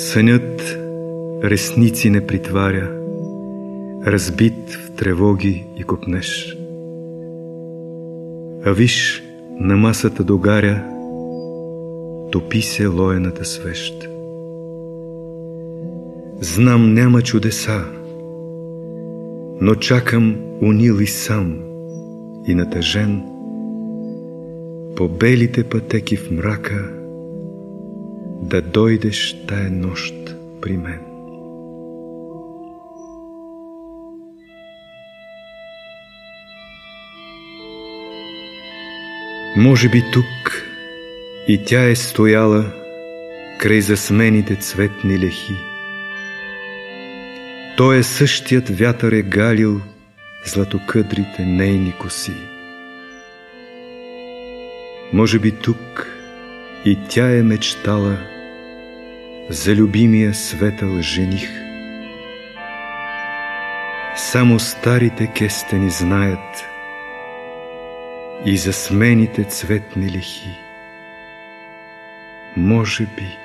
Сънят ресници не притваря, разбит в тревоги и копнеж. А виж, на масата догаря, топи се лоената свещ. Знам, няма чудеса, но чакам унил и сам и натъжен по белите пътеки в мрака да дойдеш тая нощ при мен. Може би тук и тя е стояла край засмените цветни лехи. Той е същият вятър е галил златокъдрите нейни коси. Може би тук и тя е мечтала за любимия светъл жених. Само старите кестени знаят и засмените цветни лехи. Може би